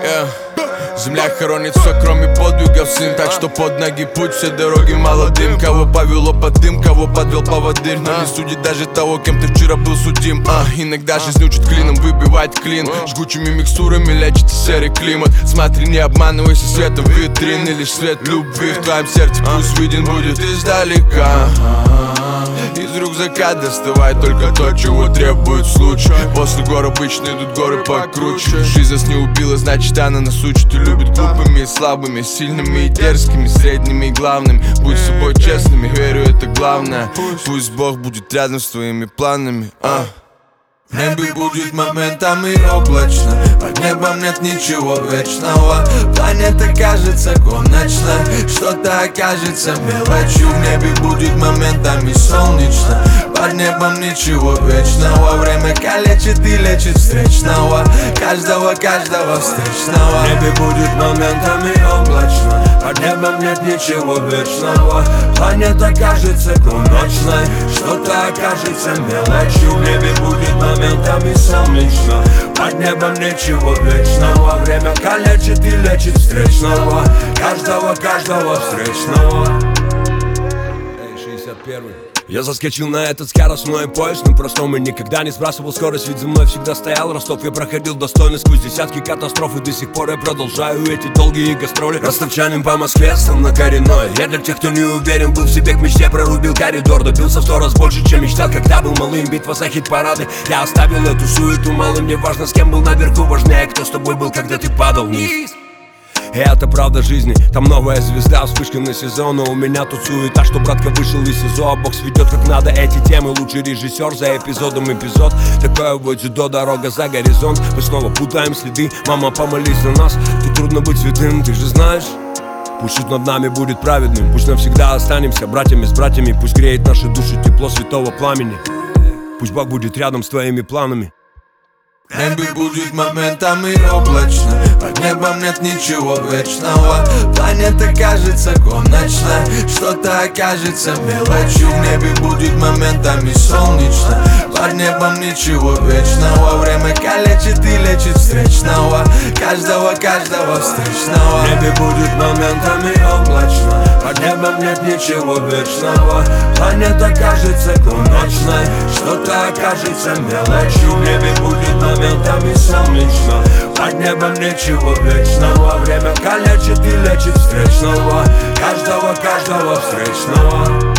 Земля хоронит все, кроме подвигов, сын. Так что под ноги путь, все дороги молодым. Кого повело под дым, кого подвел поводырь. Но не судит даже того, кем ты вчера был судим. Иногда жизнь учит клином выбивать клин. Жгучими микстурами лечится серый климат. Смотри, не обманывайся светом витрины. Лишь свет любви в твоем сердце пусть виден будет издалека. Из рюкзака доставай только то, чего требует случай. После гор обычно идут горы покруче. Жизнь нас не убила, значит она нас учит. И любит глупыми и слабыми, сильными и дерзкими, средними и главными. Будь с собой честными, верю, это главное. Пусть Бог будет рядом с твоими планами. В небе будет моментами облачно. Под небом нет ничего вечного. Планета кажется конечной, что-то окажется мелочью. В небе будет моментами солнечно. Под небом ничего вечного. Время калечит и лечит встречного. Каждого встречного. В небе будет моментами облачно. Под небом нет ничего вечного. Планета кажется конечной, что-то окажется мелочью. В небе будет моментами солнечно. Под небом ничего вечного. Время калечит и лечит встречного. Каждого встречного. Эй, 61-й. Я заскочил на этот скоростной поезд, но простом и никогда не сбрасывал скорость. Ведь за мной всегда стоял Ростов. Я проходил достойно сквозь десятки катастроф. И до сих пор я продолжаю эти долгие гастроли. Ростовчанин по Москве стал на коренной. Я для тех, кто не уверен, был в себе, к мечте прорубил коридор. Добился в 100 раз больше, чем мечтал, когда был малым. Битва за хит-парады. Я оставил эту суету малым. Не важно, с кем был наверху, важнее, кто с тобой был, когда ты падал вниз. И это правда жизни, там новая звезда, вспышка на сезон. Но у меня тут суета, что братка вышел из СИЗО. А бокс ведет как надо эти темы, лучший режиссер за эпизодом эпизод. Такое вот дзюдо, дорога за горизонт. Мы снова путаем следы, мама, помолись за нас. Тут трудно быть святым, ты же знаешь. Пусть суд над нами будет праведным. Пусть навсегда останемся братьями с братьями. Пусть греет наши души тепло святого пламени. Пусть Бог будет рядом с твоими планами. В небе будет моментами облачно. Под небом нет ничего вечного. Планета кажется конечной, что-то окажется мелочью. В небе будет моментами солнечно. Под небом ничего вечного. Время калечит и лечит встречного. Каждого встречного. В небе будет моментами облачно. Под небом нет ничего вечного. Планета кажется конечной, что-то окажется мелочью. В небе будет моментами солнечно. Под небом ничего вечного. Время калечит и лечит встречного. Каждого встречного.